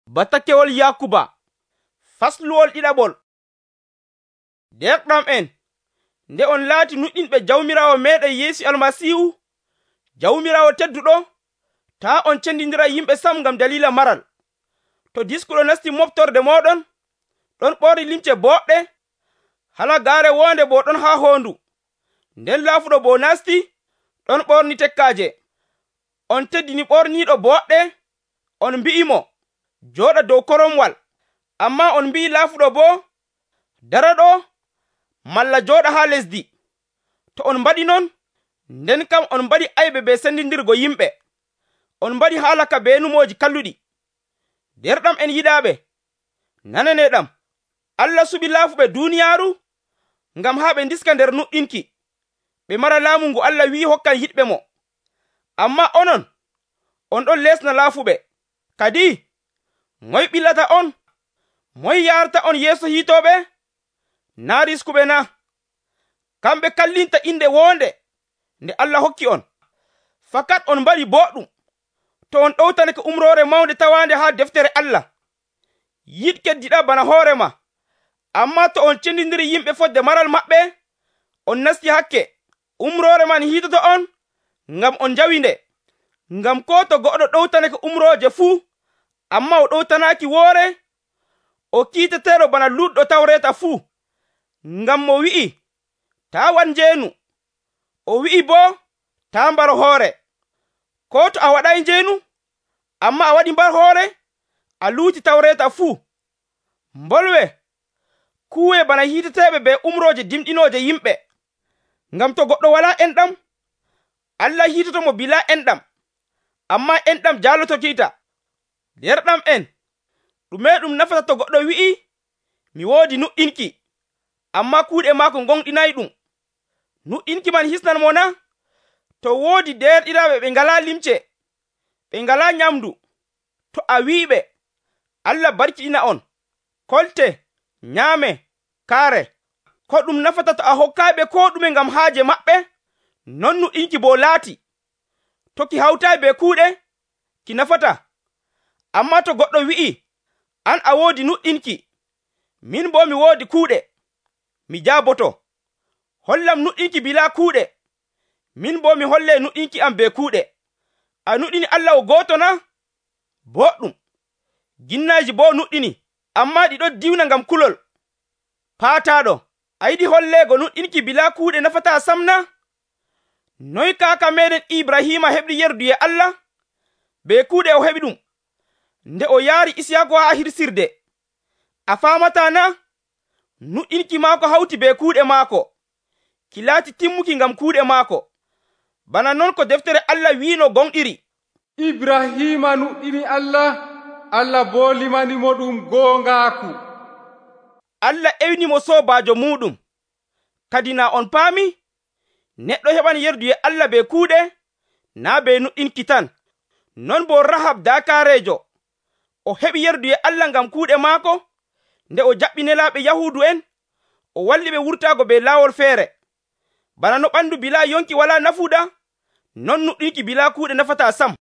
Batakewol Yakuba fasluwol ɗiɗaɓol. Derɗam en, nde on laati nuɗɗinɓe jawmirawo meɗen Yeesu Almasihu, jawmirawo tedduɗo, ta on cendindira yimɓe sam ngam dalila maral. To diskuɗo nasti moftorde moɗon, ɗon ɓorni limce boɗɗe, halagaare wonde bo ɗon ha hondu, nden laafuɗo bo nasti, ɗon ɓorni tekkaje. On teddini ɓorniɗo boɗɗe, on mbi'imo joɗa dow koromwal, amma on mbi'i laafuɗo bo dara ɗo malla joɗa ha lesdi. To on mbaɗi non, nden kam on mbaɗi aybe be sendindirgo yimɓe, on mbaɗi halaka be numoji kalluɗi. Derɗam en yiɗaɓe, nananeɗam, Allah suɓi laafuɓe duniyaaru ngam ha ɓe diska nder nuɗɗinki, ɓe mara laamu ngu Allah wi'i hokkan yiɗɓe mo. Amma onon, on ɗon lesna laafuɓe. Kadi moy ɓillata on? Moy yarata on yeeso hiitoɓe? Na riskuɓe na. Kamɓe kallinta inde wonde nde Allah hokki on. Fakat on mbaɗi boɗɗum to on ɗowtanake umrore mawnde tawande ha deftere Allah. Yiɗ keddiɗa bana hoorema. Amma to on cendindiri yimɓe fodde maral maɓɓe, on nasti hakke, umrore man hiitoto on ngam on jawi nde. Ngam ko to goɗɗo ɗowtanake umroje fuu, amma o ɗowtanaki woore, o kiitetero bana luɗɗo tawreta fuu. Ngam mo wi'i, ta wan njeenu, o wi'i bo, ta mbar hoore. Ko to a waɗay njeenu, amma a waɗi mbar hoore, a luuti tawreta fuu. Mbolwe, kuwe bana hiiteteɓe be umroje dimɗinoje yimɓe. Ngam to goɗɗo wala enɗam, Allah hiitotomo bila enɗam, amma enɗam jaloto kiita. Derɗam en, ɗume ɗum nafata to goɗɗo wi'i, mi woodi nuɗɗinki, amma kuuɗe maako gonɗinayi ɗum? Nuɗɗinki man hisnan mo na? To woodi derɗiraɓe ɓe ngala limce, ɓe ngala nyamdu, to a wi'iɓe, Allah barkiɗina on, kolte, nyaame, kaare, ko ɗum nafata to a hokkaɓe ko ɗume ngam haaje maɓɓe? Non nuɗɗinki bo laati. To ki hawtayi be kuuɗe, ki nafata. Amma to goɗɗo wi'i, an a woodi nuɗɗinki, min bo mi woodi kuuɗe, mi jaaboto. Hollam nuɗɗinki bila kuuɗe, min bo mi holle nuɗɗinki am be kuuɗe. A nuɗɗini Allah o gooto na? Boɗɗum. Ginnaji bo nuɗɗini, amma ɗi ɗon diwna ngam kulol. Paataɗo, a yiɗi hollego nuɗɗinki bila kuuɗe nafata sam na? Noy kaka meɗen Ibrahima heɓi yerdu ye Allah? Be kuuɗe o heɓi ɗum, nde o yaari Isiyako ha hirsirde. A famata na? Nuɗɗinki maako hawti be kuuɗe maako, ki laati timmuki ngam kuuɗe maako. Bana non ko deftere Allah wiino gonɗiri. Ibrahima nuɗɗini Allah, Allah bo limanimo ɗum goongaaku. Allah ewnimo sobajo muɗum. Kadi na on paami? Neɗɗo heɓan yerdu ye Allah be kuuɗe, na be nuɗɗinki tan. Non bo Rahab dakarejo, o heɓi yerdu ye Allah ngam kuuɗe maako, nde o jaɓɓi nelaɓe Yahudu en, o walli ɓe wurtago be laawol feere. Bana no ɓandu bila yonki wala nafuda, non nuɗɗinki bila kuuɗe nafata sam.